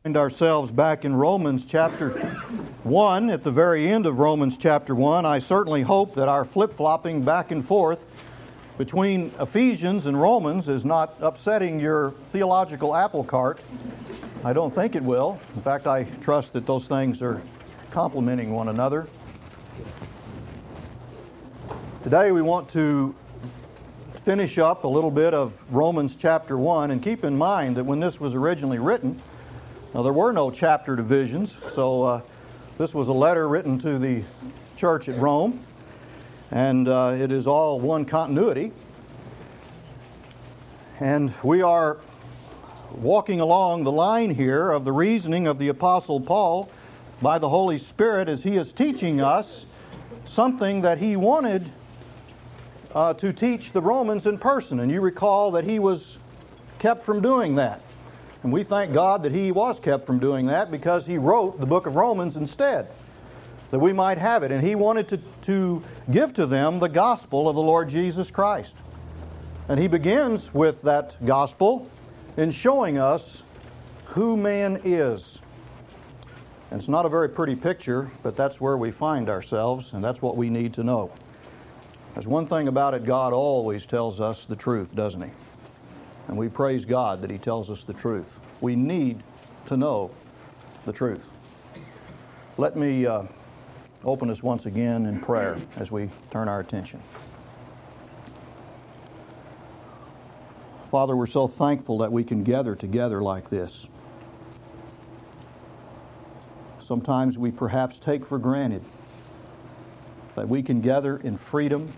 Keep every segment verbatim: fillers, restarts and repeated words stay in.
Find ourselves back in Romans chapter one, at the very end of Romans chapter one. I certainly hope that our flip-flopping back and forth between Ephesians and Romans is not upsetting your theological apple cart. I don't think it will. In fact, I trust that those things are complementing one another. Today we want to finish up a little bit of Romans chapter one, and keep in mind that when this was originally written, now, there were no chapter divisions, so uh, this was a letter written to the church at Rome, and uh, it is all one continuity. And we are walking along the line here of the reasoning of the Apostle Paul by the Holy Spirit as he is teaching us something that he wanted uh, to teach the Romans in person. And you recall that he was kept from doing that. And we thank God that he was kept from doing that because he wrote the book of Romans instead, that we might have it. And he wanted to, to give to them the gospel of the Lord Jesus Christ. And he begins with that gospel in showing us who man is. And it's not a very pretty picture, but that's where we find ourselves, and that's what we need to know. There's one thing about it, God always tells us the truth, doesn't he? And we praise God that he tells us the truth. We need to know the truth. Let me uh, open us once again in prayer as we turn our attention. Father, we're so thankful that we can gather together like this. Sometimes we perhaps take for granted that we can gather in freedom,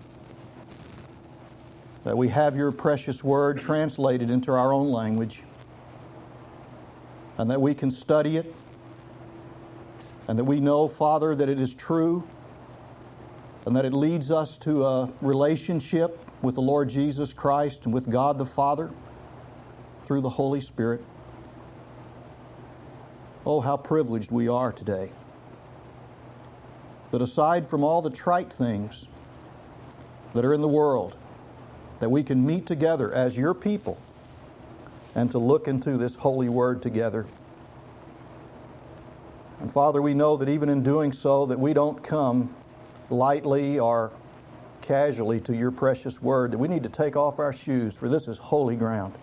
that we have your precious word translated into our own language, and that we can study it, and that we know, Father, that it is true, and that it leads us to a relationship with the Lord Jesus Christ and with God the Father through the Holy Spirit. Oh, how privileged we are today, that aside from all the trite things that are in the world, that we can meet together as your people and to look into this holy word together. And Father, we know that even in doing so, that we don't come lightly or casually to your precious word, that we need to take off our shoes, for this is holy ground.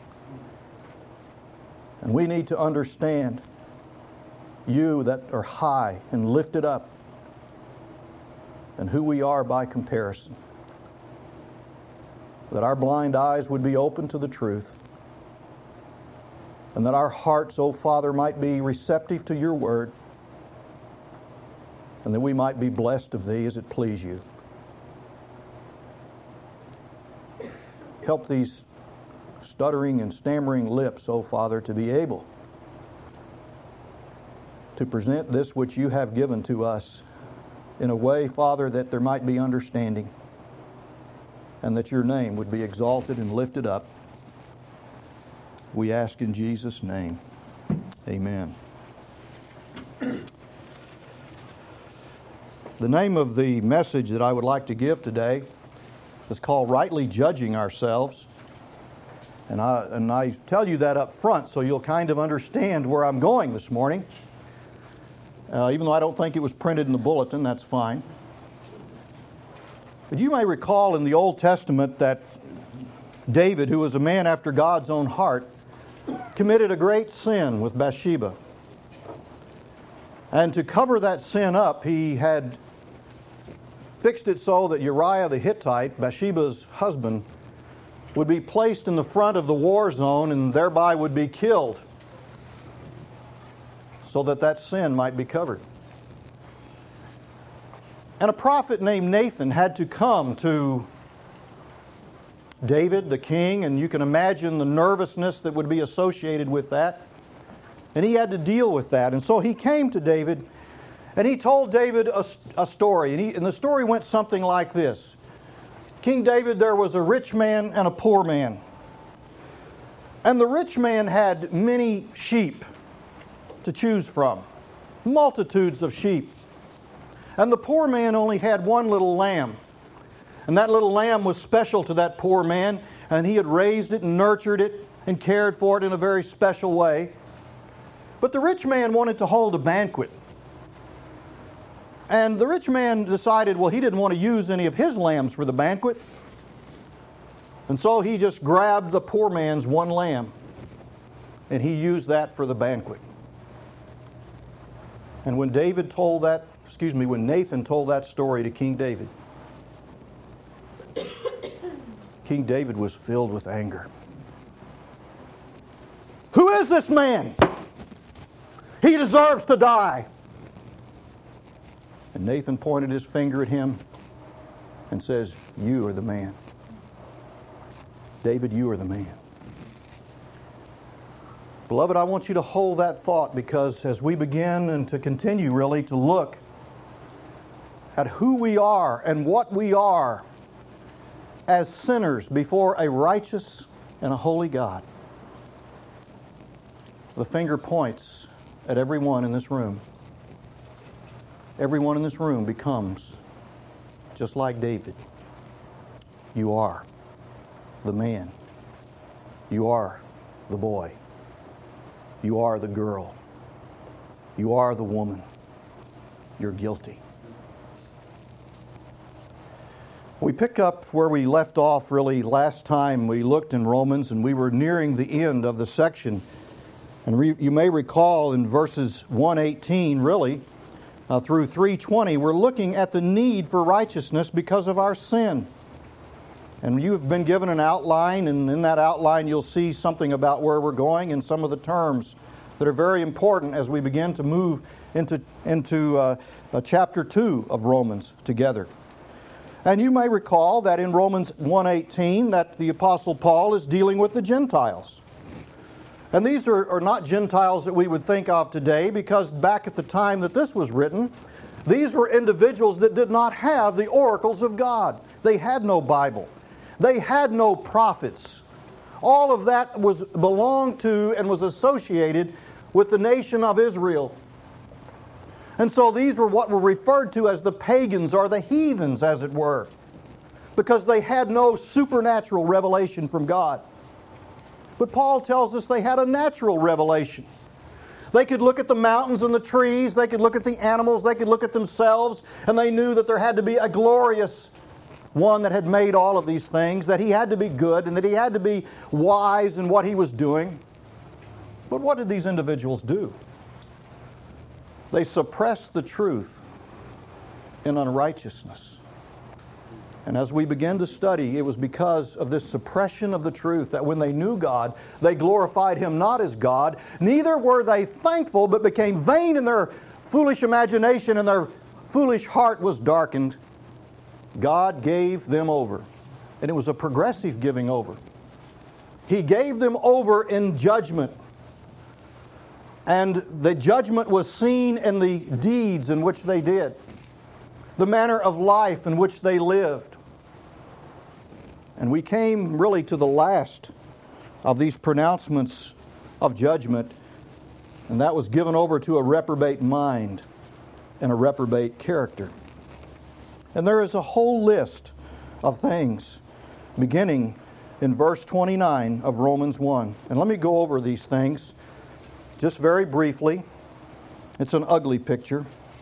And we need to understand you that are high and lifted up, and who we are by comparison. That our blind eyes would be open to the truth, and that our hearts, O Father, might be receptive to your word, and that we might be blessed of thee as it please you. Help these stuttering and stammering lips, O Father, to be able to present this which you have given to us in a way, Father, that there might be understanding, and that your name would be exalted and lifted up. We ask in Jesus' name. Amen. The name of the message that I would like to give today is called Rightly Judging Ourselves. And I, and I tell you that up front so you'll kind of understand where I'm going this morning. Uh, even though I don't think it was printed in the bulletin, that's fine. But you may recall in the Old Testament that David, who was a man after God's own heart, committed a great sin with Bathsheba. And to cover that sin up, he had fixed it so that Uriah the Hittite, Bathsheba's husband, would be placed in the front of the war zone and thereby would be killed, so that that sin might be covered. And a prophet named Nathan had to come to David, the king, and you can imagine the nervousness that would be associated with that. And he had to deal with that. And so he came to David, and he told David a, a story. And, he, and the story went something like this. King David, there was a rich man and a poor man. And the rich man had many sheep to choose from, multitudes of sheep. And the poor man only had one little lamb. And that little lamb was special to that poor man, and he had raised it and nurtured it and cared for it in a very special way. But the rich man wanted to hold a banquet. And the rich man decided, well, he didn't want to use any of his lambs for the banquet. And so he just grabbed the poor man's one lamb, and he used that for the banquet. And when David told that, excuse me, when Nathan told that story to King David, King David was filled with anger. Who is this man? He deserves to die. And Nathan pointed his finger at him and says, you are the man. David, you are the man. Beloved, I want you to hold that thought, because as we begin and to continue really to look at who we are and what we are as sinners before a righteous and a holy God, the finger points at everyone in this room. Everyone in this room becomes just like David. You are the man. You are the boy. You are the girl. You are the woman. You're guilty. We pick up where we left off really last time we looked in Romans, and we were nearing the end of the section. And re- you may recall in verses one eighteen, really, uh, through three twenty, we're looking at the need for righteousness because of our sin. And you've been given an outline, and in that outline you'll see something about where we're going and some of the terms that are very important as we begin to move into, into uh, uh, chapter two of Romans together. And you may recall that in Romans one eighteen that the Apostle Paul is dealing with the Gentiles. And these are, are not Gentiles that we would think of today, because back at the time that this was written, these were individuals that did not have the oracles of God. They had no Bible. They had no prophets. All of that was belonged to and was associated with the nation of Israel. And so these were what were referred to as the pagans, or the heathens, as it were, because they had no supernatural revelation from God. But Paul tells us they had a natural revelation. They could look at the mountains and the trees, they could look at the animals, they could look at themselves, and they knew that there had to be a glorious one that had made all of these things, that he had to be good and that he had to be wise in what he was doing. But what did these individuals do? They suppressed the truth in unrighteousness. And as we begin to study, it was because of this suppression of the truth that when they knew God, they glorified Him not as God, neither were they thankful, but became vain in their foolish imagination, and their foolish heart was darkened. God gave them over. And it was a progressive giving over. He gave them over in judgment. And the judgment was seen in the deeds in which they did, the manner of life in which they lived. And we came really to the last of these pronouncements of judgment, and that was given over to a reprobate mind and a reprobate character. And there is a whole list of things beginning in verse twenty-nine of Romans one. And let me go over these things just very briefly. It's an ugly picture.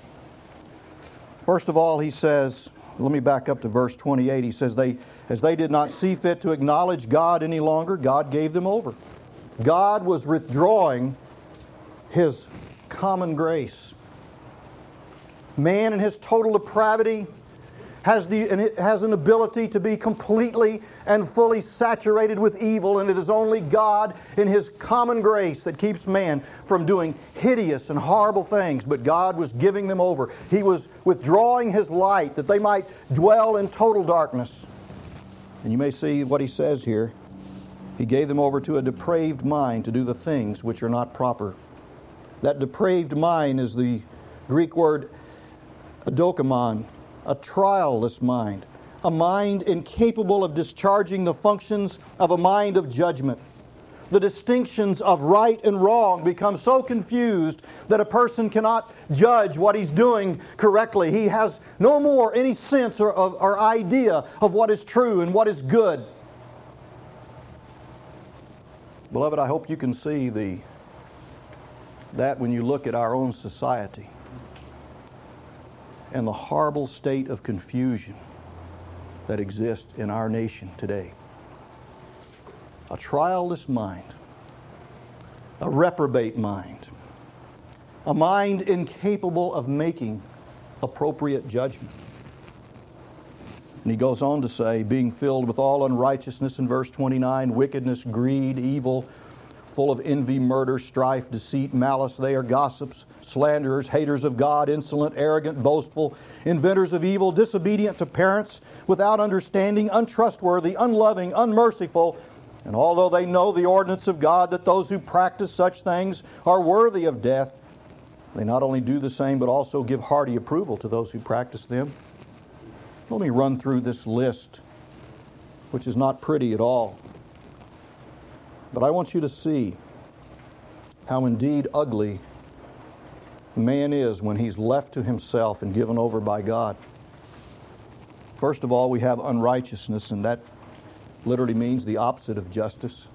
First of all, he says, let me back up to verse twenty-eight. He says, they, as they did not see fit to acknowledge God any longer, God gave them over. God was withdrawing His common grace. Man in his total depravity has the and it has an ability to be completely and fully saturated with evil, and it is only God in His common grace that keeps man from doing hideous and horrible things. But God was giving them over. He was withdrawing His light that they might dwell in total darkness. And you may see what he says here. He gave them over to a depraved mind to do the things which are not proper. That depraved mind is the Greek word adokamon, a trialless mind, a mind incapable of discharging the functions of a mind of judgment. The distinctions of right and wrong become so confused that a person cannot judge what he's doing correctly. He has no more any sense or, or, or idea of what is true and what is good. Beloved, I hope you can see the that when you look at our own society and the horrible state of confusion that exists in our nation today. A trialless mind, a reprobate mind, a mind incapable of making appropriate judgment. And he goes on to say, being filled with all unrighteousness in verse twenty-nine, wickedness, greed, evil, full of envy, murder, strife, deceit, malice. They are gossips, slanderers, haters of God, insolent, arrogant, boastful, inventors of evil, disobedient to parents, without understanding, untrustworthy, unloving, unmerciful. And although they know the ordinance of God, that those who practice such things are worthy of death, they not only do the same, but also give hearty approval to those who practice them. Let me run through this list, which is not pretty at all. But I want you to see how indeed ugly man is when he's left to himself and given over by God. First of all, we have unrighteousness, and that literally means the opposite of justice.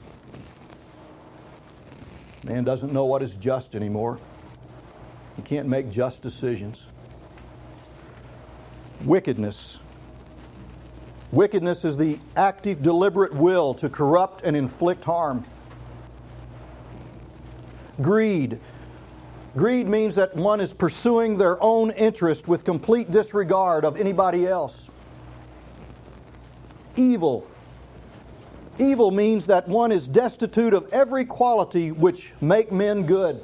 Man doesn't know what is just anymore. He can't make just decisions. Wickedness. Wickedness is the active, deliberate will to corrupt and inflict harm. Greed. Greed means that one is pursuing their own interest with complete disregard of anybody else. Evil. Evil means that one is destitute of every quality which make men good.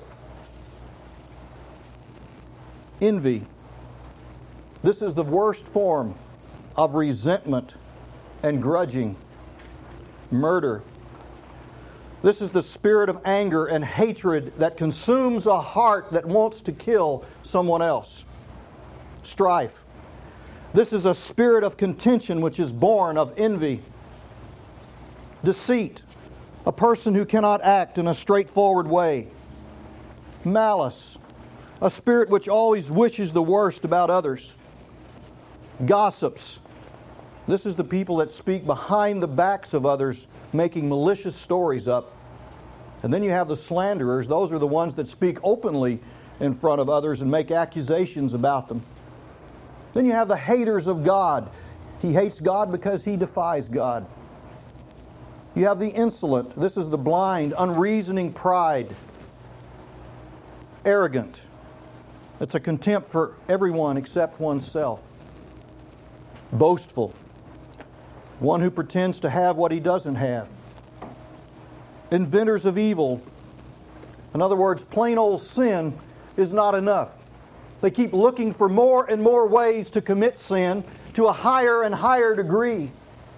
Envy. This is the worst form of resentment and grudging. Murder. This is the spirit of anger and hatred that consumes a heart that wants to kill someone else. Strife. This is a spirit of contention which is born of envy. Deceit. A person who cannot act in a straightforward way. Malice. A spirit which always wishes the worst about others. Gossips. This is the people that speak behind the backs of others, making malicious stories up. And then you have the slanderers. Those are the ones that speak openly in front of others and make accusations about them. Then you have the haters of God. He hates God because he defies God. You have the insolent. This is the blind, unreasoning pride. Arrogant. It's a contempt for everyone except oneself. Boastful. One who pretends to have what he doesn't have. Inventors of evil. In other words, plain old sin is not enough. They keep looking for more and more ways to commit sin to a higher and higher degree.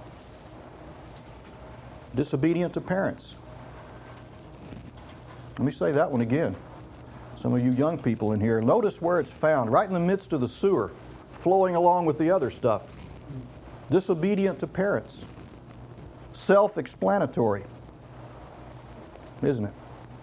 Disobedient to parents. Let me say that one again. Some of you young people in here, notice where it's found, right in the midst of the sewer, flowing along with the other stuff. Disobedient to parents. Self-explanatory. Isn't it?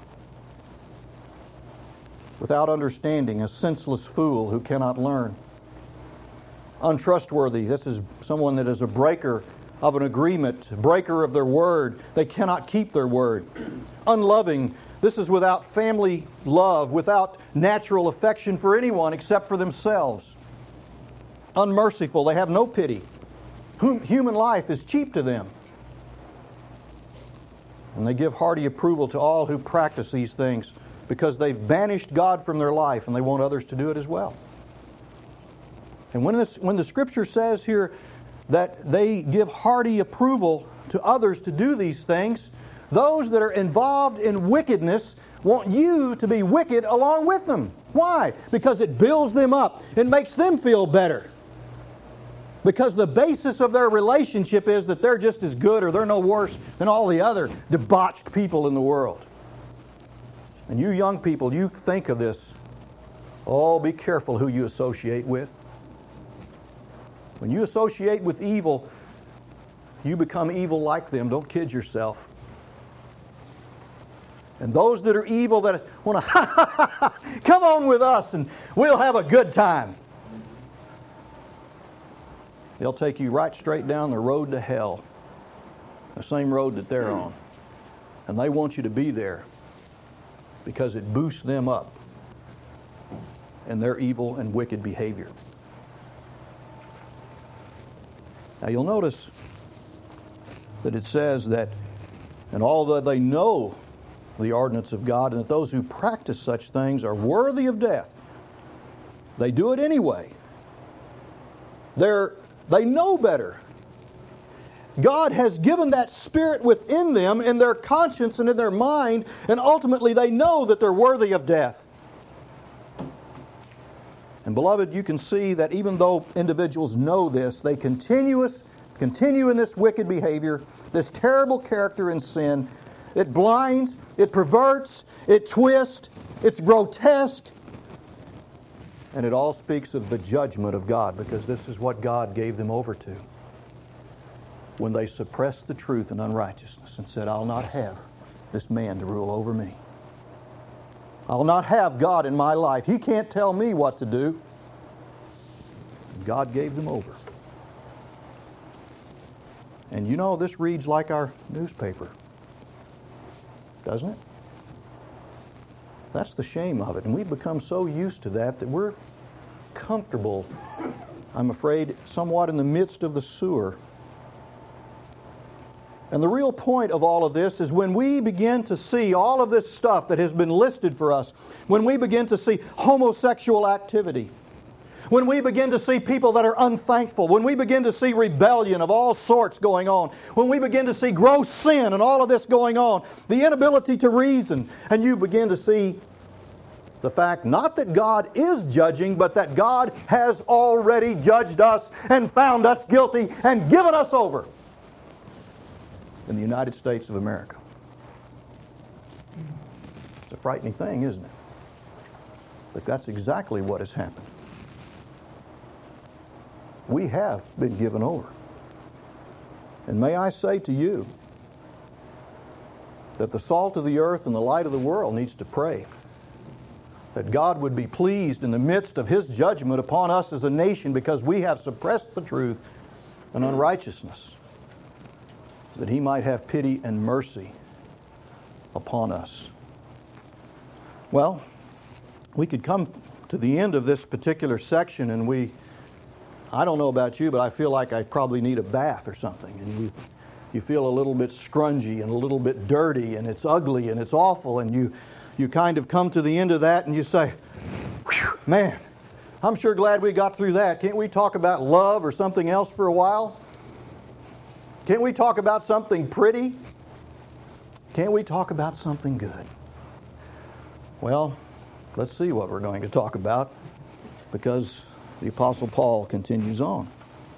Without understanding, a senseless fool who cannot learn. Untrustworthy. This is someone that is a breaker of an agreement, breaker of their word. They cannot keep their word. Unloving. This is without family love, without natural affection for anyone except for themselves. Unmerciful. They have no pity. Human life is cheap to them. And they give hearty approval to all who practice these things because they've banished God from their life and they want others to do it as well. And when, this, when the Scripture says here that they give hearty approval to others to do these things, those that are involved in wickedness want you to be wicked along with them. Why? Because it builds them up. It makes them feel better. Because the basis of their relationship is that they're just as good or they're no worse than all the other debauched people in the world. And you young people, you think of this. Oh, be careful who you associate with. When you associate with evil, you become evil like them. Don't kid yourself. And those that are evil that want to, ha ha ha ha, come on with us and we'll have a good time. They'll take you right straight down the road to hell. The same road that they're on. And they want you to be there. because it boosts them up in their evil and wicked behavior. Now you'll notice that it says that, and although they know the ordinance of God, and that those who practice such things are worthy of death, they do it anyway. They're, they know better. God has given that spirit within them, in their conscience and in their mind, and ultimately they know that they're worthy of death. And beloved, you can see that even though individuals know this, they continuous, continue in this wicked behavior, this terrible character in sin. It blinds, it perverts, it twists, it's grotesque. And it all speaks of the judgment of God, because this is what God gave them over to when they suppressed the truth and unrighteousness and said, I'll not have this man to rule over me. I'll not have God in my life. He can't tell me what to do. God gave them over. And you know, this reads like our newspaper, doesn't it? That's the shame of it. And we've become so used to that that we're comfortable, I'm afraid, somewhat in the midst of the sewer. And the real point of all of this is when we begin to see all of this stuff that has been listed for us, when we begin to see homosexual activity, when we begin to see people that are unthankful, when we begin to see rebellion of all sorts going on, when we begin to see gross sin and all of this going on, the inability to reason, and you begin to see the fact not that God is judging, but that God has already judged us and found us guilty and given us over in the United States of America. It's a frightening thing, isn't it? But that's exactly what has happened. We have been given over. And may I say to you that the salt of the earth and the light of the world needs to pray that God would be pleased in the midst of His judgment upon us as a nation, because we have suppressed the truth and unrighteousness, that He might have pity and mercy upon us. Well, we could come to the end of this particular section, and we, I don't know about you, but I feel like I probably need a bath or something. And you, you feel a little bit scrungy and a little bit dirty, and it's ugly and it's awful, and you, you kind of come to the end of that and you say, "Whew, man, I'm sure glad we got through that. Can't we talk about love or something else for a while? Can't we talk about something pretty? Can't we talk about something good?" Well, let's see what we're going to talk about, because the Apostle Paul continues on.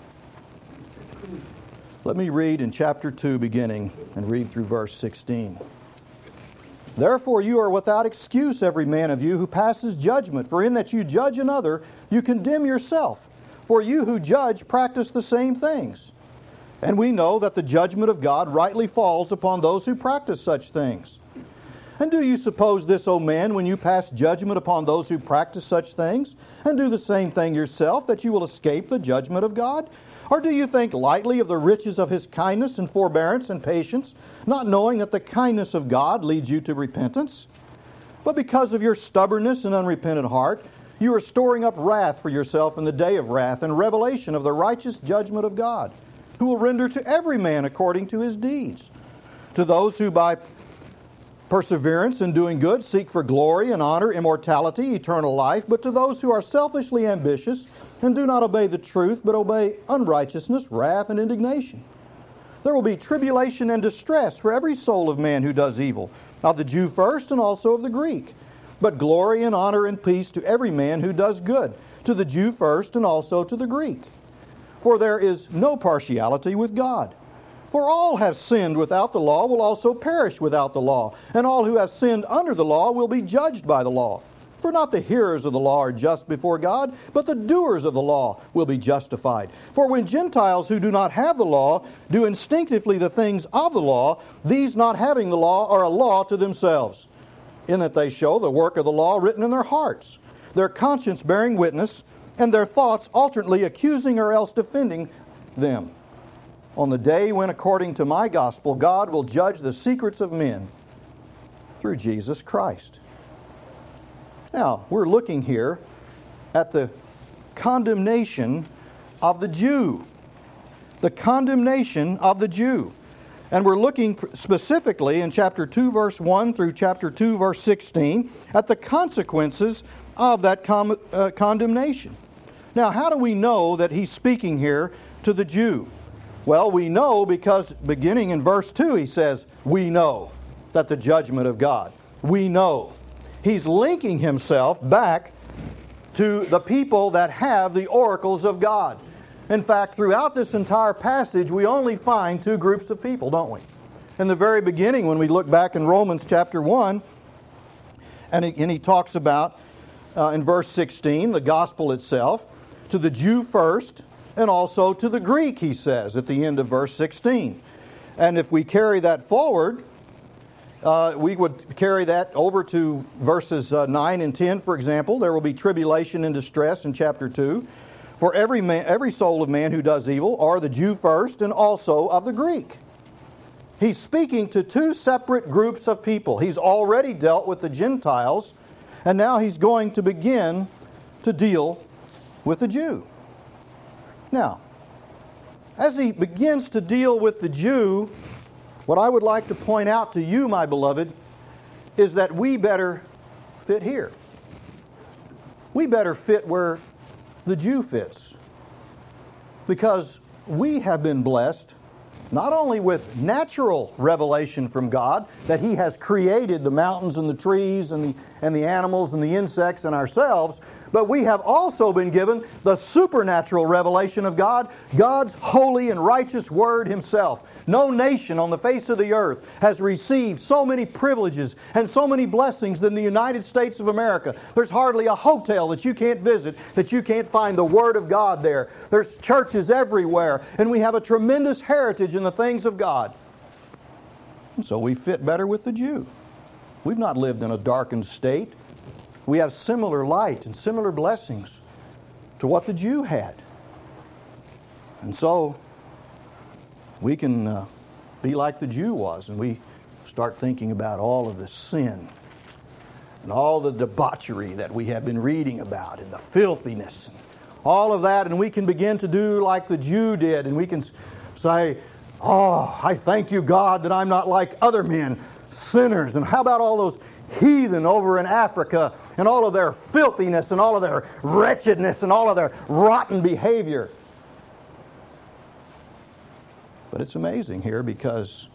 Let me read in chapter two beginning and read through verse sixteen. "Therefore you are without excuse, every man of you who passes judgment, for in that you judge another, you condemn yourself. For you who judge practice the same things. And we know that the judgment of God rightly falls upon those who practice such things. And do you suppose this, O man, when you pass judgment upon those who practice such things, and do the same thing yourself, that you will escape the judgment of God? Or do you think lightly of the riches of His kindness and forbearance and patience, not knowing that the kindness of God leads you to repentance? But because of your stubbornness and unrepentant heart, you are storing up wrath for yourself in the day of wrath and revelation of the righteous judgment of God, who will render to every man according to his deeds. To those who by perseverance in doing good seek for glory and honor, immortality, eternal life, but to those who are selfishly ambitious and do not obey the truth, but obey unrighteousness, wrath, and indignation. There will be tribulation and distress for every soul of man who does evil, of the Jew first and also of the Greek. But glory and honor and peace to every man who does good, to the Jew first and also to the Greek. For there is no partiality with God. For all have sinned without the law will also perish without the law, and all who have sinned under the law will be judged by the law. For not the hearers of the law are just before God, but the doers of the law will be justified. For when Gentiles who do not have the law do instinctively the things of the law, these not having the law are a law to themselves, in that they show the work of the law written in their hearts, their conscience bearing witness, and their thoughts alternately accusing or else defending them. On the day when, according to my gospel, God will judge the secrets of men through Jesus Christ. Now, we're looking here at the condemnation of the Jew. The condemnation of the Jew. And we're looking specifically in chapter two, verse one through chapter two, verse sixteen, at the consequences of that com- uh, condemnation. Now, how do we know that he's speaking here to the Jew? Well, we know because beginning in verse two, he says, we know that the judgment of God. We know. He's linking himself back to the people that have the oracles of God. In fact, throughout this entire passage, we only find two groups of people, don't we? In the very beginning, when we look back in Romans chapter one, and he, and he talks about, uh, in verse sixteen, the gospel itself, to the Jew first, and also to the Greek, he says, at the end of verse sixteen. And if we carry that forward, uh, we would carry that over to verses uh, nine and ten, for example. There will be tribulation and distress in chapter two. For every man, every soul of man who does evil, are the Jew first, and also of the Greek. He's speaking to two separate groups of people. He's already dealt with the Gentiles, and now he's going to begin to deal with the Jew. Now, as he begins to deal with the Jew, what I would like to point out to you, my beloved, is that we better fit here. We better fit where the Jew fits. Because we have been blessed not only with natural revelation from God, that He has created the mountains and the trees and the, and the animals and the insects and ourselves, but we have also been given the supernatural revelation of God, God's holy and righteous Word Himself. No nation on the face of the earth has received so many privileges and so many blessings than the United States of America. There's hardly a hotel that you can't visit that you can't find the Word of God there. There's churches everywhere, and we have a tremendous heritage in the things of God. And so we fit better with the Jew. We've not lived in a darkened state. We have similar light and similar blessings to what the Jew had. And so we can uh, be like the Jew was, and we start thinking about all of the sin and all the debauchery that we have been reading about and the filthiness and all of that, and we can begin to do like the Jew did, and we can say, oh, I thank you, God, that I'm not like other men, sinners. And how about all those heathen over in Africa and all of their filthiness and all of their wretchedness and all of their rotten behavior? But it's amazing here because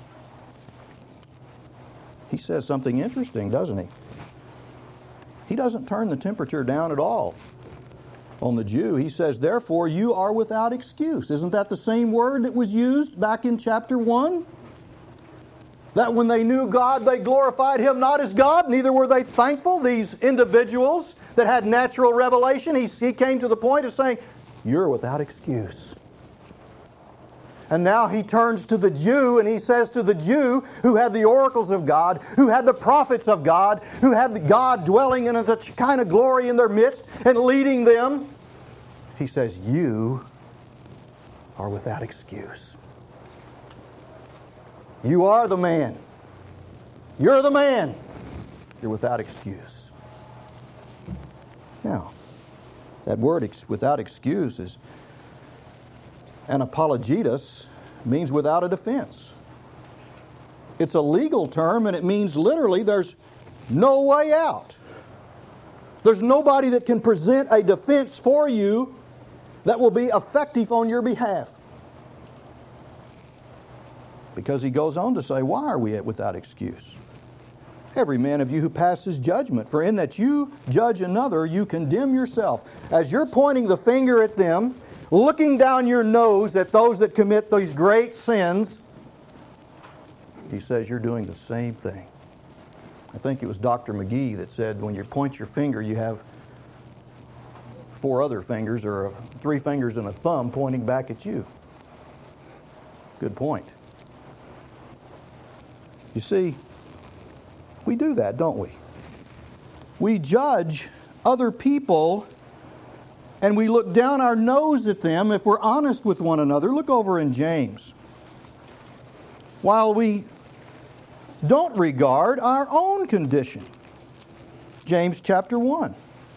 he says something interesting, doesn't he? He doesn't turn the temperature down at all on the Jew. He says, therefore, you are without excuse. Isn't that the same word that was used back in chapter one? That when they knew God, they glorified Him not as God, neither were they thankful. These individuals that had natural revelation, he, he came to the point of saying, you're without excuse. And now he turns to the Jew and he says to the Jew who had the oracles of God, who had the prophets of God, who had God dwelling in a kind of glory in their midst and leading them, he says, you are without excuse. You are the man. You're the man. You're without excuse. Now, that word ex- without excuse is anapologetus, means without a defense. It's a legal term, and it means literally there's no way out. There's nobody that can present a defense for you that will be effective on your behalf. Because he goes on to say, why are we without excuse? Every man of you who passes judgment, for in that you judge another, you condemn yourself. As you're pointing the finger at them, looking down your nose at those that commit these great sins, he says you're doing the same thing. I think it was Doctor McGee that said when you point your finger, you have four other fingers or three fingers and a thumb pointing back at you. Good point. You see, we do that, don't we? We judge other people and we look down our nose at them if we're honest with one another. Look over in James. While we don't regard our own condition. James chapter one.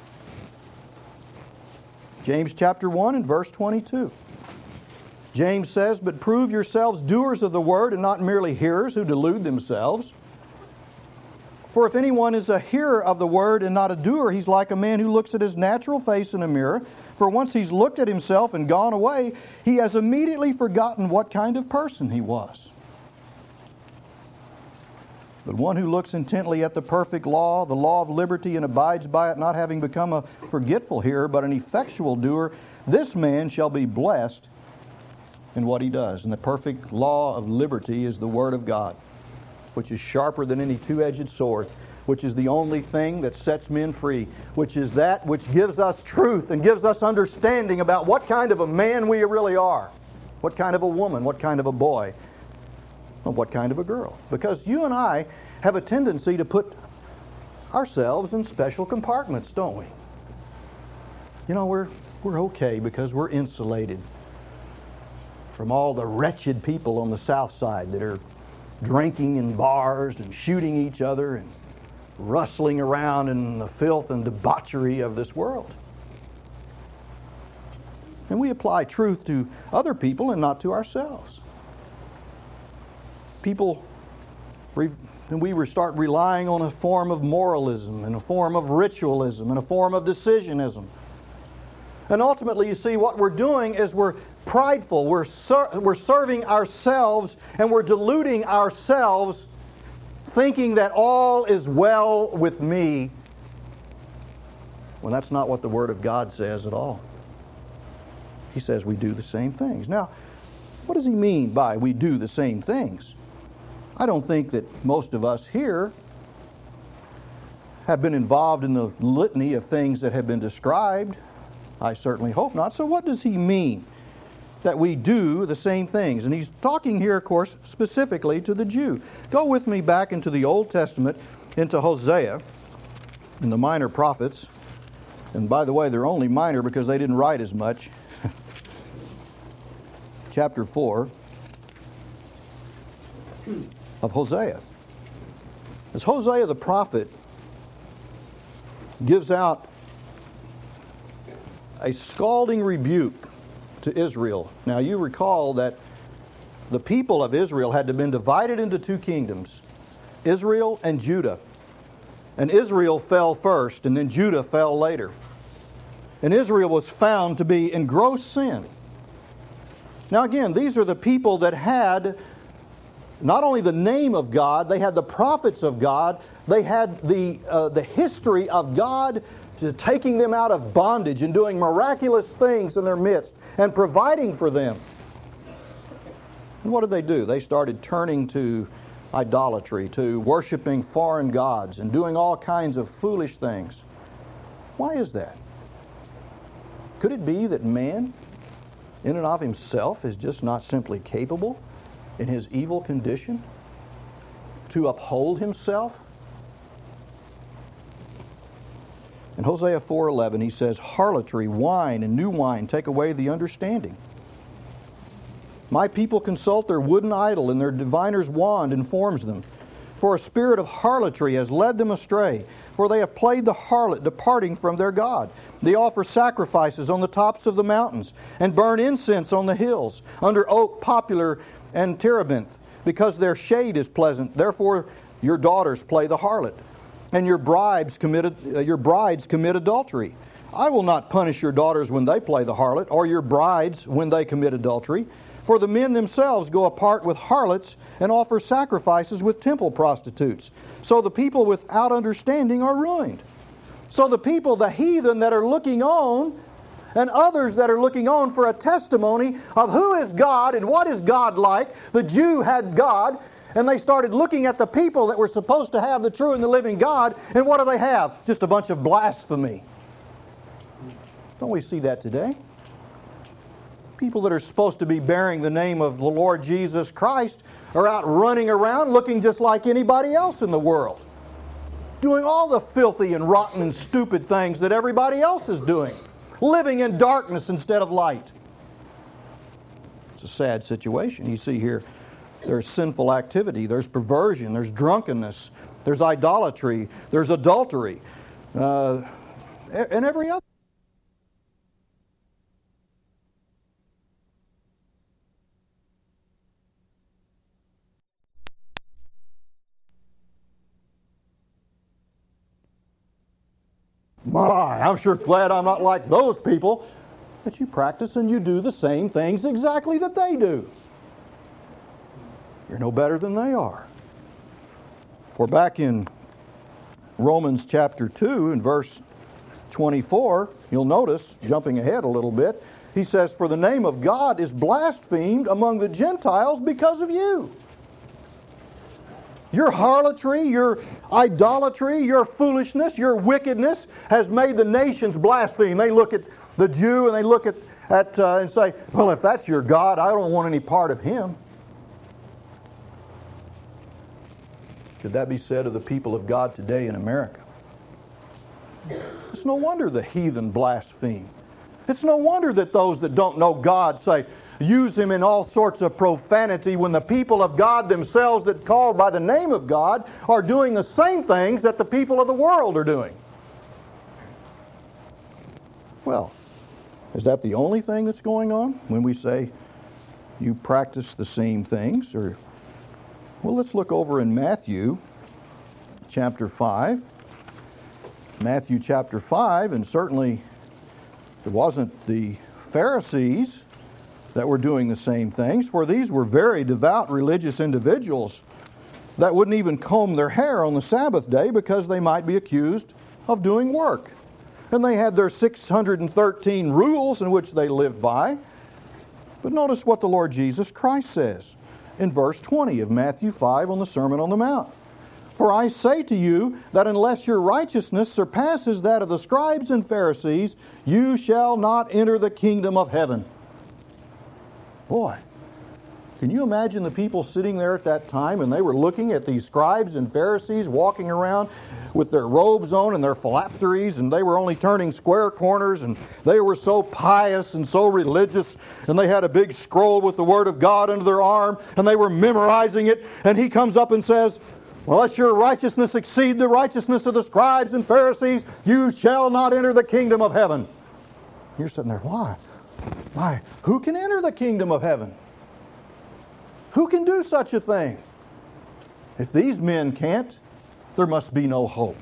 James chapter one and verse twenty-two. James says, "But prove yourselves doers of the word and not merely hearers who delude themselves. For if anyone is a hearer of the word and not a doer, he's like a man who looks at his natural face in a mirror. For once he's looked at himself and gone away, he has immediately forgotten what kind of person he was. But one who looks intently at the perfect law, the law of liberty, and abides by it, not having become a forgetful hearer, but an effectual doer, this man shall be blessed in what he does." And the perfect law of liberty is the Word of God, which is sharper than any two-edged sword, which is the only thing that sets men free, which is that which gives us truth and gives us understanding about what kind of a man we really are, what kind of a woman, what kind of a boy, and what kind of a girl. Because you and I have a tendency to put ourselves in special compartments, don't we? You know, we're, we're okay because we're insulated from all the wretched people on the south side that are drinking in bars and shooting each other and rustling around in the filth and debauchery of this world. And we apply truth to other people and not to ourselves. People, and we start relying on a form of moralism and a form of ritualism and a form of decisionism. And ultimately, you see, what we're doing is we're prideful. We're, ser- we're serving ourselves and we're deluding ourselves, thinking that all is well with me, when that's not what the Word of God says at all. He says we do the same things. Now, what does he mean by we do the same things? I don't think that most of us here have been involved in the litany of things that have been described. I certainly hope not. So what does he mean that we do the same things? And he's talking here, of course, specifically to the Jew. Go with me back into the Old Testament, into Hosea, and the minor prophets. And by the way, they're only minor because they didn't write as much. Chapter four of Hosea. As Hosea the prophet gives out a scalding rebuke to Israel. Now you recall that the people of Israel had to have been divided into two kingdoms, Israel and Judah. And Israel fell first, and then Judah fell later. And Israel was found to be in gross sin. Now again, these are the people that had not only the name of God, they had the prophets of God, they had the uh, the history of God to taking them out of bondage and doing miraculous things in their midst and providing for them. And what did they do? They started turning to idolatry, to worshiping foreign gods and doing all kinds of foolish things. Why is that? Could it be that man, in and of himself, is just not simply capable in his evil condition to uphold himself? In Hosea four eleven, he says, "Harlotry, wine, and new wine take away the understanding. My people consult their wooden idol, and their diviner's wand informs them. For a spirit of harlotry has led them astray, for they have played the harlot, departing from their God. They offer sacrifices on the tops of the mountains, and burn incense on the hills, under oak, poplar, and terebinth, because their shade is pleasant. Therefore your daughters play the harlot, and your brides commit, uh, your brides commit adultery. I will not punish your daughters when they play the harlot, or your brides when they commit adultery. For the men themselves go apart with harlots and offer sacrifices with temple prostitutes. So the people without understanding are ruined." So the people, the heathen that are looking on, and others that are looking on for a testimony of who is God and what is God like. The Jew had God, and they started looking at the people that were supposed to have the true and the living God, and what do they have? Just a bunch of blasphemy. Don't we see that today? People that are supposed to be bearing the name of the Lord Jesus Christ are out running around looking just like anybody else in the world, doing all the filthy and rotten and stupid things that everybody else is doing, living in darkness instead of light. It's a sad situation. You see here, there's sinful activity, there's perversion, there's drunkenness, there's idolatry, there's adultery. uh, and every other. My, I'm sure glad I'm not like those people. But you practice and you do the same things exactly that they do. You're no better than they are. For back in Romans chapter two and verse twenty-four, you'll notice, jumping ahead a little bit, he says, "For the name of God is blasphemed among the Gentiles because of you." Your harlotry, your idolatry, your foolishness, your wickedness has made the nations blaspheme. They look at the Jew and they look at, at uh, and say, well, if that's your God, I don't want any part of him. Could that be said of the people of God today in America? It's no wonder the heathen blaspheme. It's no wonder that those that don't know God say, use him in all sorts of profanity, when the people of God themselves that call by the name of God are doing the same things that the people of the world are doing. Well, is that the only thing that's going on when we say you practice the same things? Or, well, let's look over in Matthew chapter five. Matthew chapter five, and certainly it wasn't the Pharisees that were doing the same things, for these were very devout religious individuals that wouldn't even comb their hair on the Sabbath day because they might be accused of doing work. And they had their six hundred thirteen rules in which they lived by. But notice what the Lord Jesus Christ says in verse twenty of Matthew five on the Sermon on the Mount. "For I say to you that unless your righteousness surpasses that of the scribes and Pharisees, you shall not enter the kingdom of heaven." Boy, can you imagine the people sitting there at that time and they were looking at these scribes and Pharisees walking around with their robes on and their phylacteries, and they were only turning square corners, and they were so pious and so religious, and they had a big scroll with the Word of God under their arm, and they were memorizing it, and he comes up and says, "Well, unless your righteousness exceed the righteousness of the scribes and Pharisees, you shall not enter the kingdom of heaven." You're sitting there, why? Why? Who can enter the kingdom of heaven? Who can do such a thing? If these men can't, there must be no hope.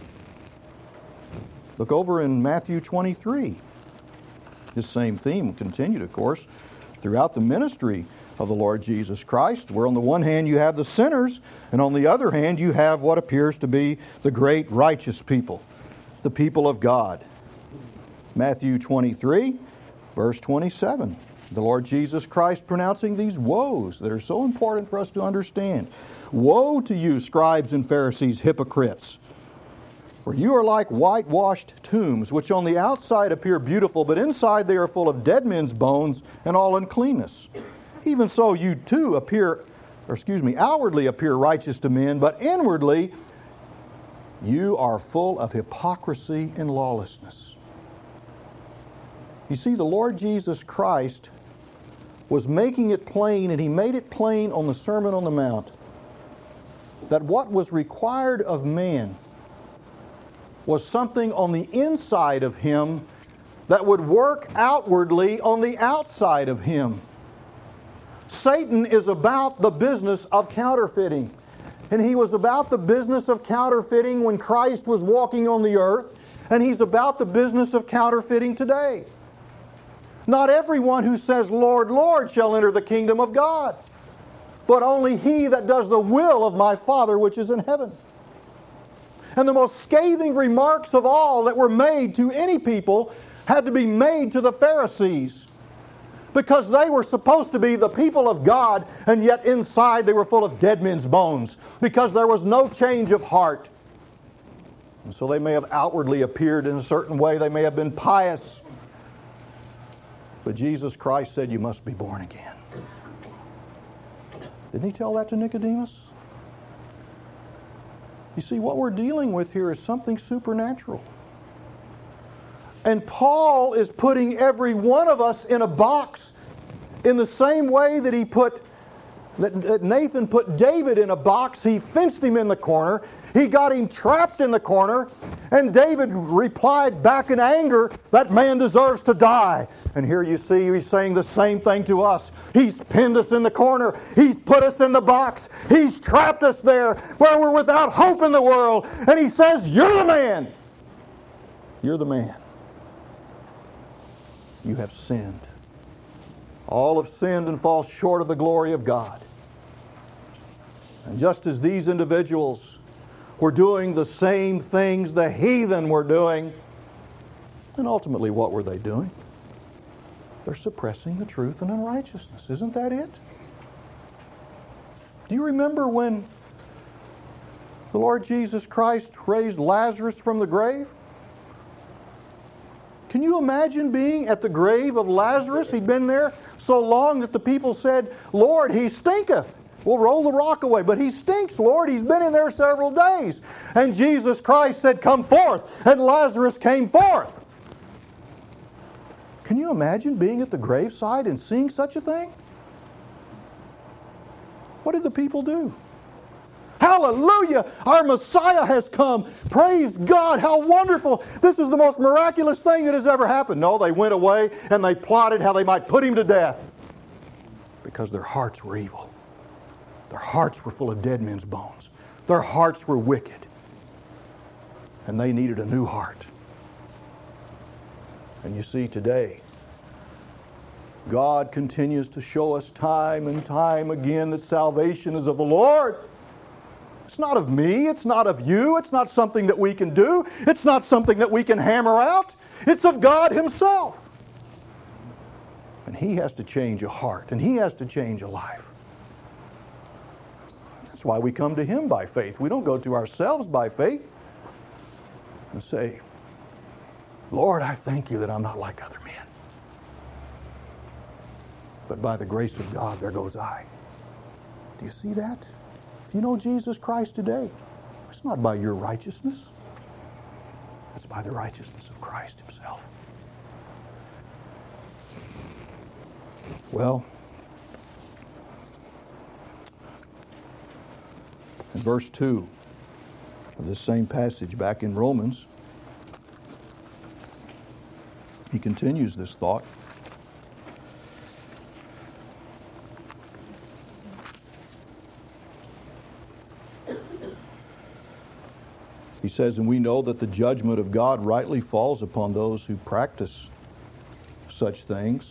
Look over in Matthew twenty-three. This same theme continued, of course, throughout the ministry of the Lord Jesus Christ, where on the one hand you have the sinners, and on the other hand you have what appears to be the great righteous people, the people of God. Matthew twenty-three, verse twenty-seven. The Lord Jesus Christ pronouncing these woes that are so important for us to understand. "Woe to you, scribes and Pharisees, hypocrites! For you are like whitewashed tombs, which on the outside appear beautiful, but inside they are full of dead men's bones and all uncleanness. Even so you too appear, or excuse me, outwardly appear righteous to men, but inwardly you are full of hypocrisy and lawlessness." You see, the Lord Jesus Christ was making it plain, and He made it plain on the Sermon on the Mount, that what was required of man was something on the inside of him that would work outwardly on the outside of him. Satan is about the business of counterfeiting. And he was about the business of counterfeiting when Christ was walking on the earth, and he's about the business of counterfeiting today. Not everyone who says, "Lord, Lord," shall enter the kingdom of God, but only he that does the will of my Father which is in heaven. And the most scathing remarks of all that were made to any people had to be made to the Pharisees, because they were supposed to be the people of God, and yet inside they were full of dead men's bones, because there was no change of heart. And so they may have outwardly appeared in a certain way, they may have been pious, but Jesus Christ said, "You must be born again." Didn't He tell that to Nicodemus? You see, what we're dealing with here is something supernatural. And Paul is putting every one of us in a box in the same way that he put, that Nathan put David in a box. He fenced him in the corner. He got him trapped in the corner. And David replied back in anger, that man deserves to die. And here you see he's saying the same thing to us. He's pinned us in the corner. He's put us in the box. He's trapped us there where we're without hope in the world. And he says, you're the man. You're the man. You have sinned. All have sinned and fall short of the glory of God. And just as these individuals were doing the same things the heathen were doing, and ultimately what were they doing? They're suppressing the truth and unrighteousness. Isn't that it? Do you remember when the Lord Jesus Christ raised Lazarus from the grave? Can you imagine being at the grave of Lazarus? He'd been there so long that the people said, Lord, he stinketh. We'll roll the rock away. But he stinks, Lord. He's been in there several days. And Jesus Christ said, come forth. And Lazarus came forth. Can you imagine being at the graveside and seeing such a thing? What did the people do? Hallelujah! Our Messiah has come. Praise God! How wonderful! This is the most miraculous thing that has ever happened. No, they went away and they plotted how they might put him to death. Because their hearts were evil. Their hearts were full of dead men's bones. Their hearts were wicked. And they needed a new heart. And you see, today, God continues to show us time and time again that salvation is of the Lord. It's not of me. It's not of you. It's not something that we can do. It's not something that we can hammer out. It's of God Himself. And He has to change a heart. And He has to change a life. That's why we come to Him by faith. We don't go to ourselves by faith and say, Lord, I thank you that I'm not like other men. But by the grace of God, there goes I. Do you see that? If you know Jesus Christ today, it's not by your righteousness. It's by the righteousness of Christ Himself. Well, in verse two of this same passage back in Romans, he continues this thought. He says, and we know that the judgment of God rightly falls upon those who practice such things.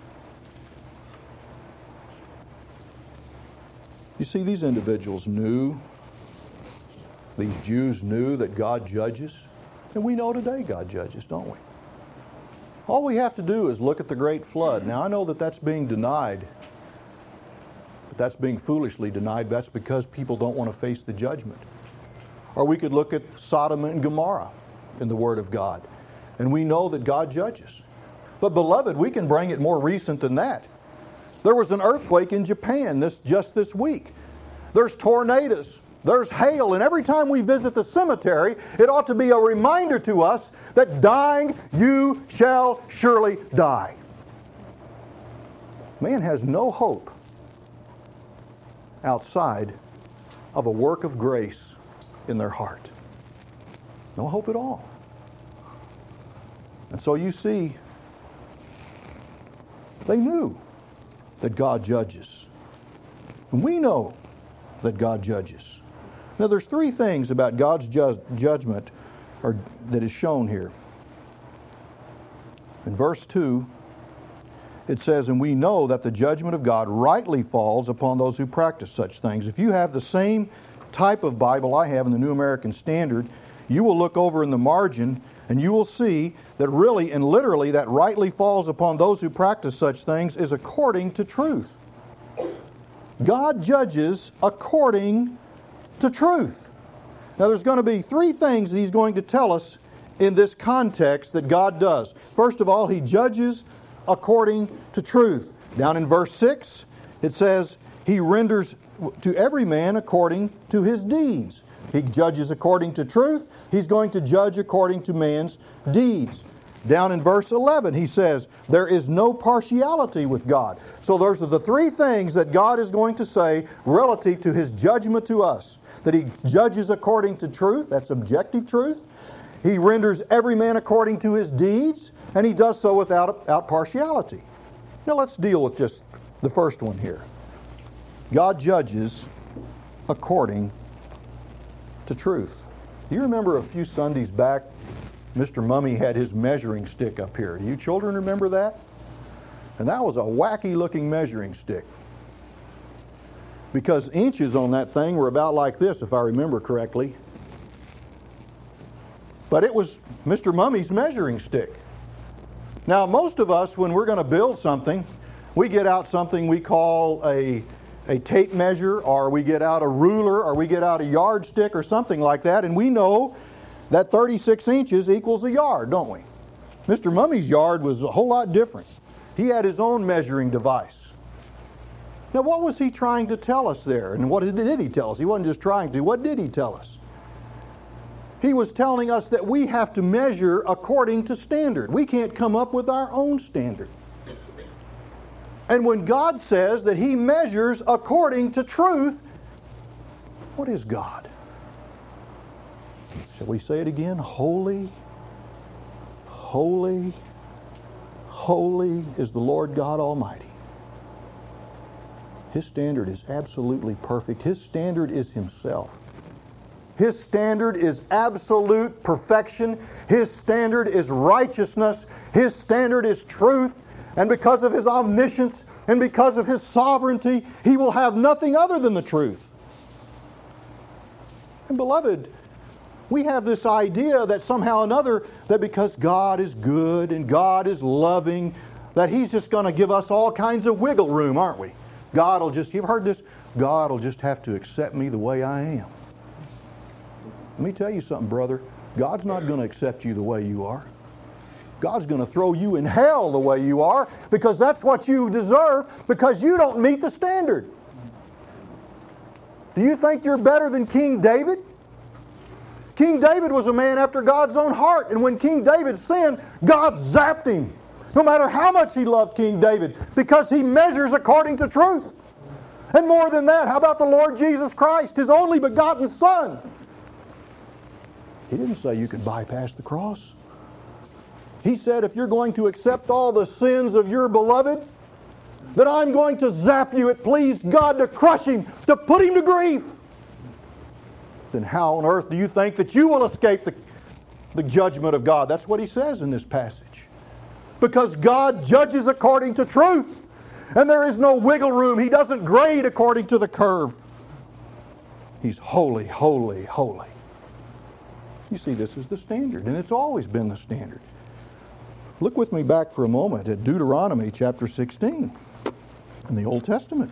You see, these individuals knew, these Jews knew that God judges. And we know today God judges, don't we? All we have to do is look at the great flood. Now, I know that that's being denied, but that's being foolishly denied. That's because people don't want to face the judgment. Or we could look at Sodom and Gomorrah in the Word of God, and we know that God judges. But beloved, we can bring it more recent than that. There was an earthquake in Japan this just this week. There's tornadoes. There's hail. And every time we visit the cemetery, it ought to be a reminder to us that dying, you shall surely die. Man has no hope outside of a work of grace in their heart. No hope at all. And so you see, they knew that God judges. And we know that God judges. Now there's three things about God's ju- judgment or, that is shown here. In verse two, it says, and we know that the judgment of God rightly falls upon those who practice such things. If you have the same type of Bible I have in the New American Standard, you will look over in the margin and you will see that really and literally that rightly falls upon those who practice such things is according to truth. God judges according to truth. Now there's going to be three things that He's going to tell us in this context that God does. First of all, He judges according to truth. Down in verse six, it says, He renders to every man according to his deeds. He judges according to truth. He's going to judge according to man's deeds. Down in verse eleven, he says, there is no partiality with God. So those are the three things that God is going to say relative to His judgment to us. That He judges according to truth, that's objective truth. He renders every man according to his deeds, and He does so without, without partiality. Now let's deal with just the first one here. God judges according to truth. Do you remember a few Sundays back, Mister Mummy had his measuring stick up here? Do you children remember that? And that was a wacky looking measuring stick. Because inches on that thing were about like this, if I remember correctly. But it was Mister Mummy's measuring stick. Now, most of us, when we're going to build something, we get out something we call a, a tape measure, or we get out a ruler, or we get out a yardstick or something like that, and we know that thirty-six inches equals a yard, don't we? Mister Mummy's yard was a whole lot different. He had his own measuring device. Now, what was he trying to tell us there? And what did he tell us? He wasn't just trying to. What did he tell us? He was telling us that we have to measure according to standard. We can't come up with our own standard. And when God says that He measures according to truth, what is God? Shall we say it again? Holy, holy, holy is the Lord God Almighty. His standard is absolutely perfect. His standard is Himself. His standard is absolute perfection. His standard is righteousness. His standard is truth. And because of His omniscience and because of His sovereignty, He will have nothing other than the truth. And beloved, we have this idea that somehow or another, that because God is good and God is loving, that He's just going to give us all kinds of wiggle room, aren't we? God will just, you've heard this, God will just have to accept me the way I am. Let me tell you something, brother. God's not going to accept you the way you are. God's going to throw you in hell the way you are, because that's what you deserve, because you don't meet the standard. Do you think you're better than King David? King David was a man after God's own heart, and when King David sinned, God zapped him. No matter how much he loved King David, because he measures according to truth. And more than that, how about the Lord Jesus Christ, His only begotten Son? He didn't say you could bypass the cross. He said, if you're going to accept all the sins of your beloved, that I'm going to zap you. It pleased God to crush Him, to put Him to grief. Then how on earth do you think that you will escape the, the judgment of God? That's what He says in this passage. Because God judges according to truth. And there is no wiggle room. He doesn't grade according to the curve. He's holy, holy, holy. You see, this is the standard, and it's always been the standard. Look with me back for a moment at Deuteronomy chapter sixteen in the Old Testament.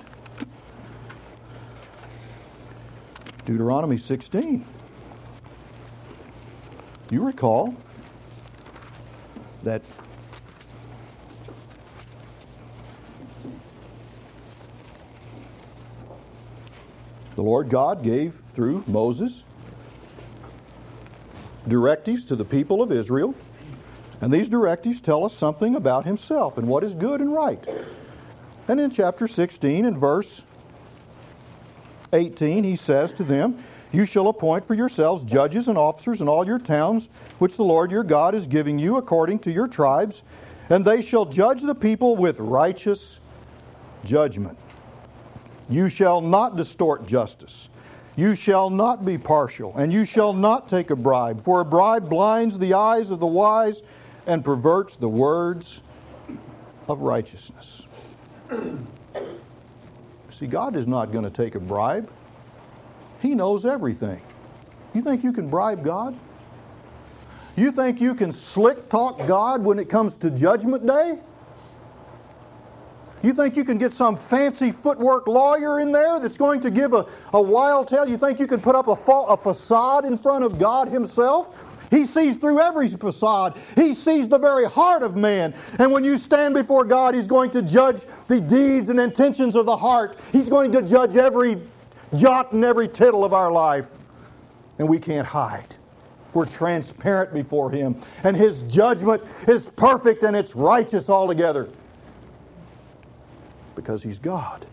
Deuteronomy sixteen. You recall that the Lord God gave through Moses directives to the people of Israel, and these directives tell us something about Himself and what is good and right. And in chapter sixteen and verse eighteen, He says to them, you shall appoint for yourselves judges and officers in all your towns, which the Lord your God is giving you according to your tribes, and they shall judge the people with righteous judgment. You shall not distort justice. You shall not be partial, and you shall not take a bribe, for a bribe blinds the eyes of the wise and perverts the words of righteousness. See, God is not going to take a bribe. He knows everything. You think you can bribe God? You think you can slick talk God when it comes to Judgment Day? You think you can get some fancy footwork lawyer in there that's going to give a, a wild tale? You think you can put up a, fa- a facade in front of God Himself? He sees through every facade. He sees the very heart of man. And when you stand before God, He's going to judge the deeds and intentions of the heart. He's going to judge every jot and every tittle of our life. And we can't hide. We're transparent before Him. And His judgment is perfect and it's righteous altogether. Because He's God.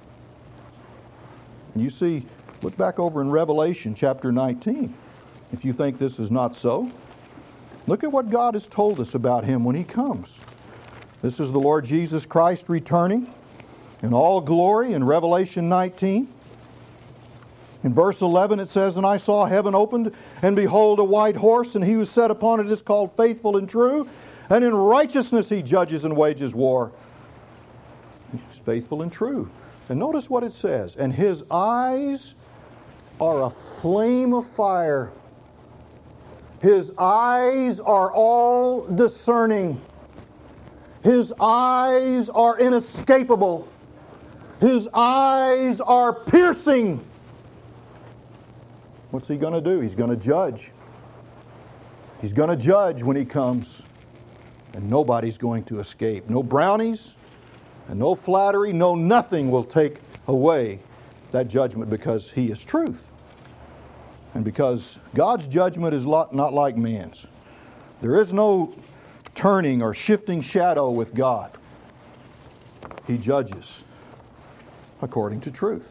And you see, look back over in Revelation chapter nineteen. If you think this is not so, Look at what God has told us about Him when He comes. This is the Lord Jesus Christ returning in all glory in Revelation nineteen. In verse eleven it says, "And I saw heaven opened, and behold a white horse, and he who sat upon it is called Faithful and True, and in righteousness he judges and wages war." He's faithful and true. And notice what it says, "And his eyes are a flame of fire." His eyes are all discerning. His eyes are inescapable. His eyes are piercing. What's He going to do? He's going to judge. He's going to judge when He comes. And nobody's going to escape. No brownies and no flattery, no nothing will take away that judgment, because He is truth. And because God's judgment is not like man's. There is no turning or shifting shadow with God. He judges according to truth.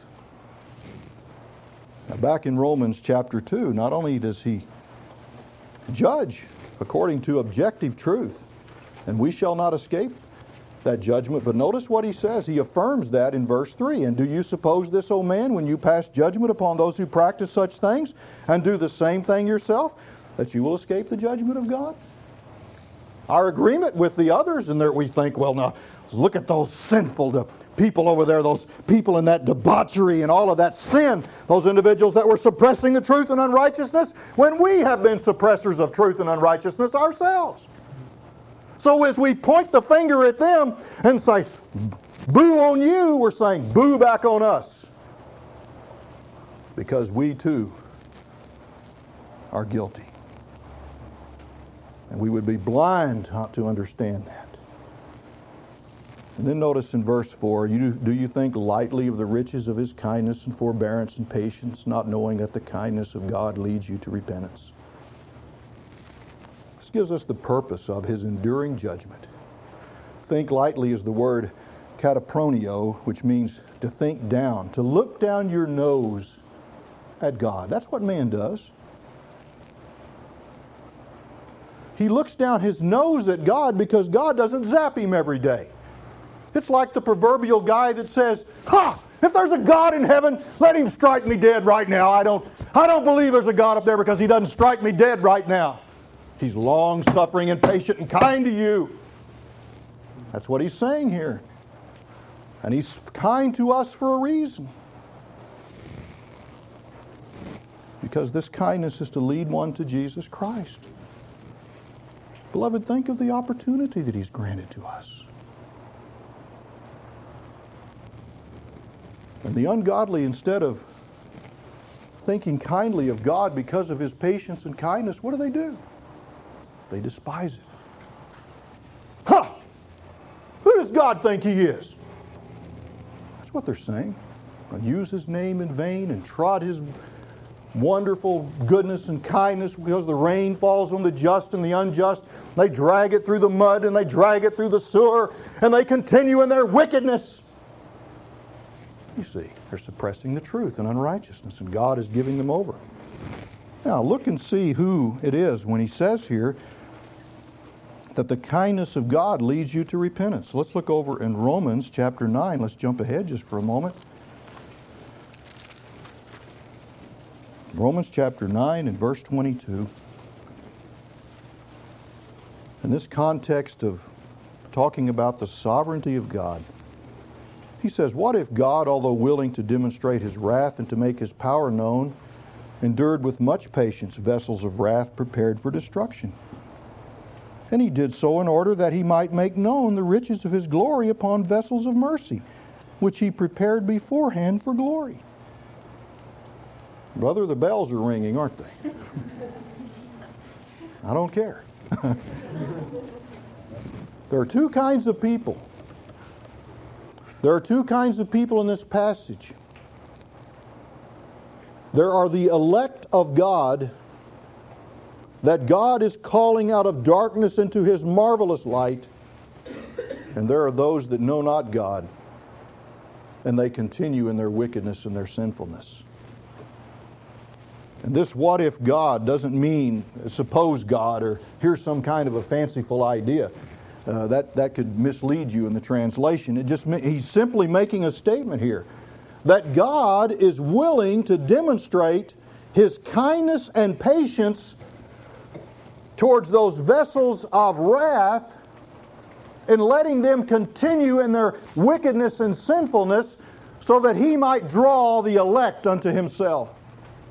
Now back in Romans chapter two, not only does He judge according to objective truth, and we shall not escape that judgment, but notice what he says. He affirms that in verse three. "And do you suppose this, O man, when you pass judgment upon those who practice such things, and do the same thing yourself, that you will escape the judgment of God?" Our agreement with the others, and there we think, well, now, look at those sinful people over there, those people in that debauchery and all of that sin, those individuals that were suppressing the truth and unrighteousness, when we have been suppressors of truth and unrighteousness ourselves. So as we point the finger at them and say, boo on you, we're saying, boo back on us. Because we too are guilty. And we would be blind not to understand that. And then notice in verse four, you, do you think lightly of the riches of His kindness and forbearance and patience, not knowing that the kindness of God leads you to repentance? This gives us the purpose of His enduring judgment. Think lightly is the word katapronio, which means to think down, to look down your nose at God. That's what man does. He looks down his nose at God because God doesn't zap him every day. It's like the proverbial guy that says, "Ha! If there's a God in heaven, let Him strike me dead right now. I don't, I don't believe there's a God up there because He doesn't strike me dead right now." He's long-suffering and patient and kind to you. That's what He's saying here. And He's kind to us for a reason. Because this kindness is to lead one to Jesus Christ. Beloved, think of the opportunity that He's granted to us. And the ungodly, instead of thinking kindly of God because of His patience and kindness, what do they do? They despise it. Ha! Who does God think He is? That's what they're saying. And use His name in vain and trod His wonderful goodness and kindness, because the rain falls on the just and the unjust. They drag it through the mud and they drag it through the sewer, and they continue in their wickedness. You see, they're suppressing the truth and unrighteousness, and God is giving them over. Now, look and see who it is when He says here that the kindness of God leads you to repentance. Let's look over in Romans chapter nine. Let's jump ahead just for a moment. Romans chapter nine and verse twenty-two. In this context of talking about the sovereignty of God, he says, "What if God, although willing to demonstrate His wrath and to make His power known, endured with much patience vessels of wrath prepared for destruction? And He did so in order that He might make known the riches of His glory upon vessels of mercy, which He prepared beforehand for glory." Brother, the bells are ringing, aren't they? I don't care. There are two kinds of people. There are two kinds of people in this passage. There are the elect of God, that God is calling out of darkness into His marvelous light. And there are those that know not God, and they continue in their wickedness and their sinfulness. And this what if God doesn't mean suppose God or here's some kind of a fanciful idea. Uh, that, that could mislead you in the translation. It just he's simply making a statement here that God is willing to demonstrate His kindness and patience towards those vessels of wrath in letting them continue in their wickedness and sinfulness so that He might draw the elect unto Himself.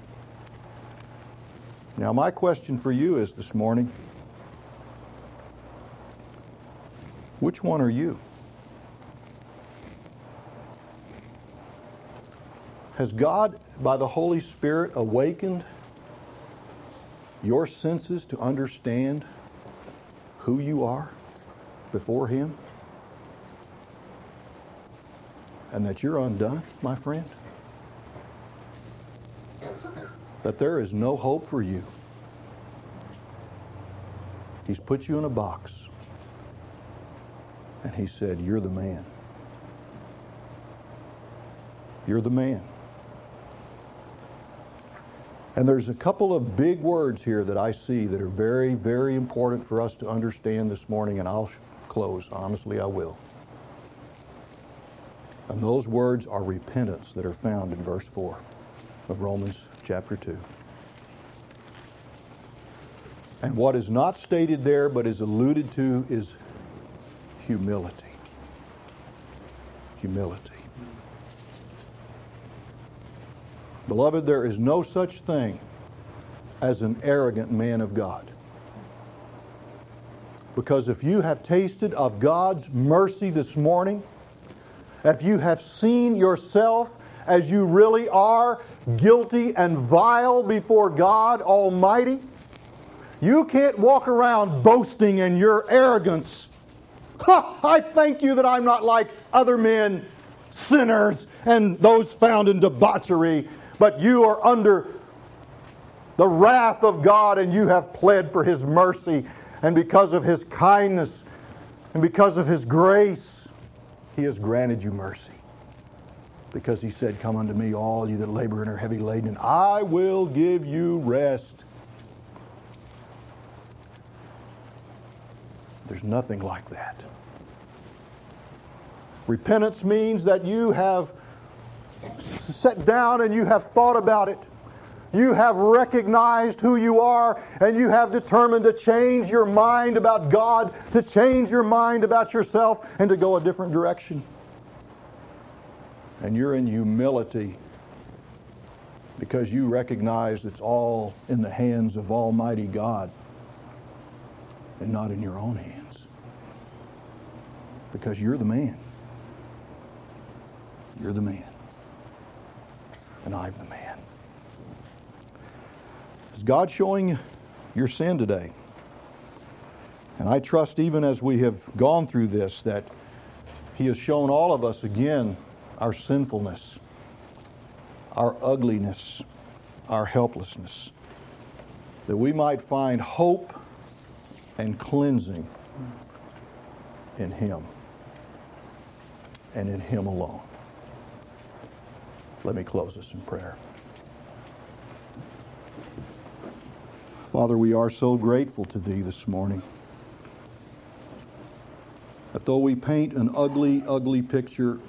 Now, my question for you is this morning, which one are you? Has God, by the Holy Spirit, awakened your senses to understand who you are before Him? And that you're undone, my friend? That there is no hope for you. He's put you in a box. And He said, you're the man. You're the man. And there's a couple of big words here that I see that are very, very important for us to understand this morning, and I'll close. Honestly, I will. And those words are repentance that are found in verse four of Romans chapter two. And what is not stated there but is alluded to is humility. Humility. Beloved, there is no such thing as an arrogant man of God. Because if you have tasted of God's mercy this morning, if you have seen yourself as you really are, guilty and vile before God Almighty, you can't walk around boasting in your arrogance. Ha, I thank you that I'm not like other men, sinners, and those found in debauchery. But you are under the wrath of God and you have pled for His mercy. And because of His kindness and because of His grace, He has granted you mercy. Because He said, come unto me, all you that labor and are heavy laden, and I will give you rest. There's nothing like that. Repentance means that you have sat down and you have thought about it. You have recognized who you are and you have determined to change your mind about God, to change your mind about yourself, and to go a different direction. And you're in humility because you recognize it's all in the hands of Almighty God and not in your own hands. Because you're the man. You're the man. And I'm the man. Is God showing your sin today? And I trust even as we have gone through this that He has shown all of us again our sinfulness, our ugliness, our helplessness, that we might find hope and cleansing in Him and in Him alone. Let me close this in prayer. Father, we are so grateful to Thee this morning that though we paint an ugly, ugly picture,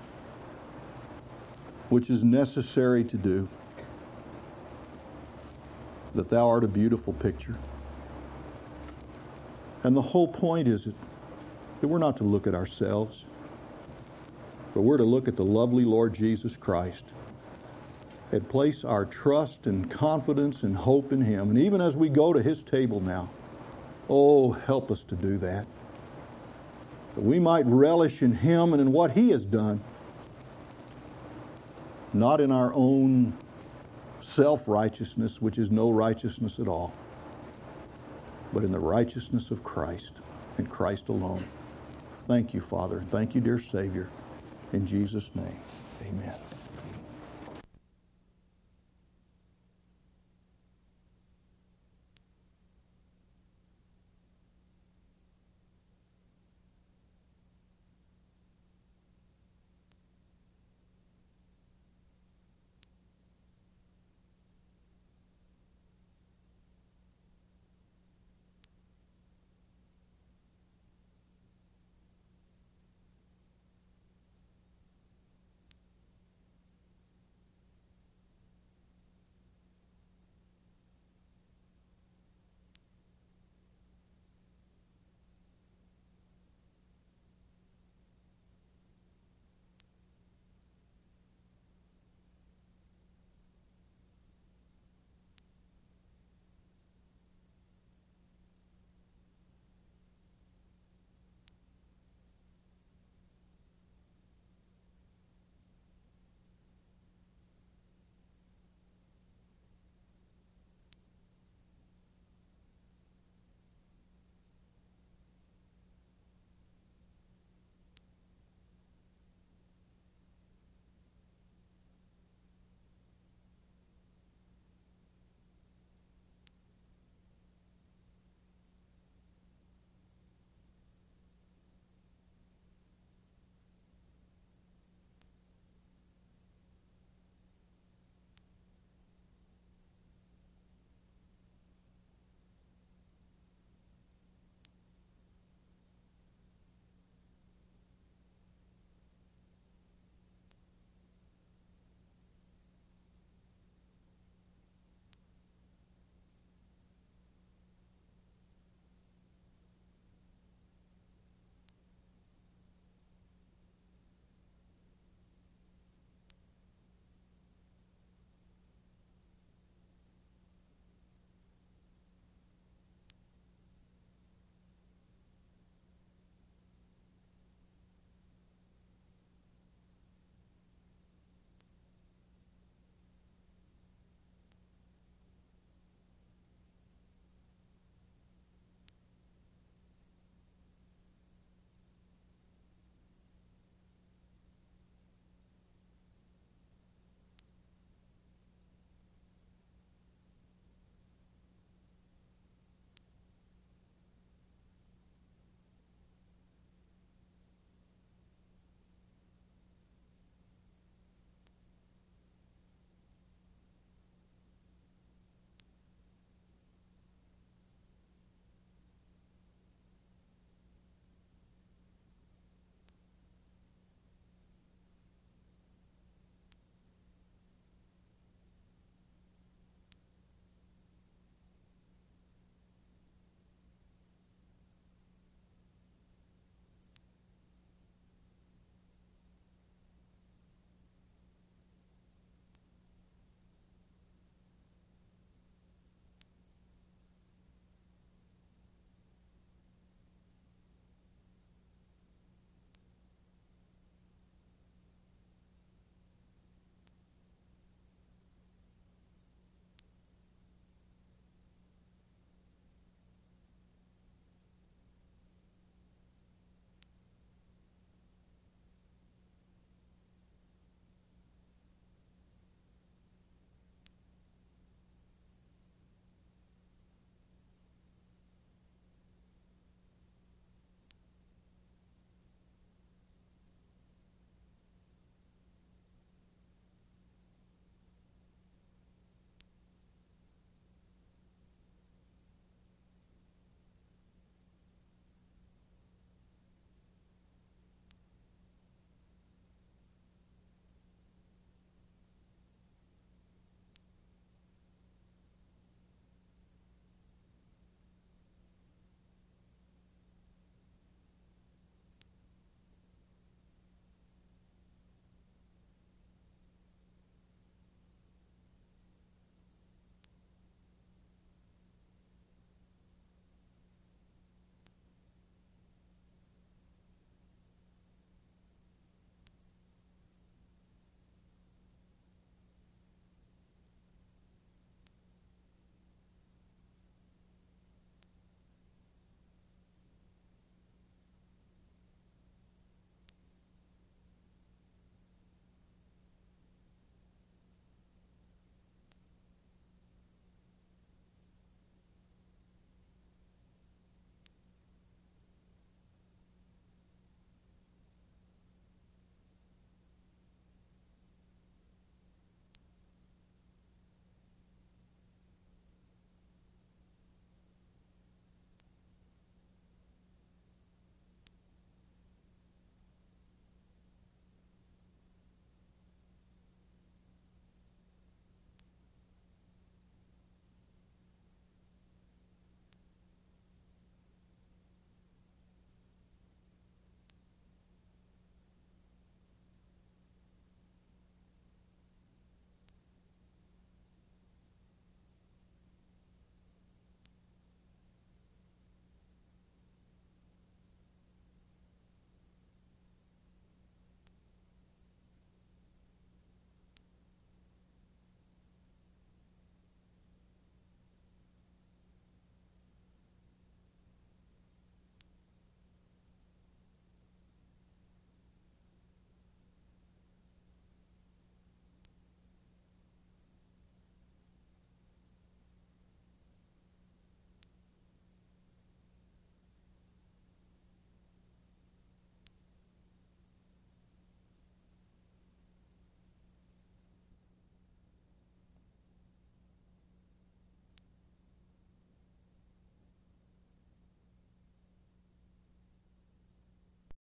which is necessary to do, that Thou art a beautiful picture. And the whole point is that we're not to look at ourselves, but we're to look at the lovely Lord Jesus Christ and place our trust and confidence and hope in Him. And even as we go to His table now, oh, help us to do that. That we might relish in Him and in what He has done, not in our own self-righteousness, which is no righteousness at all, but in the righteousness of Christ and Christ alone. Thank you, Father. Thank you, dear Savior. In Jesus' name, amen.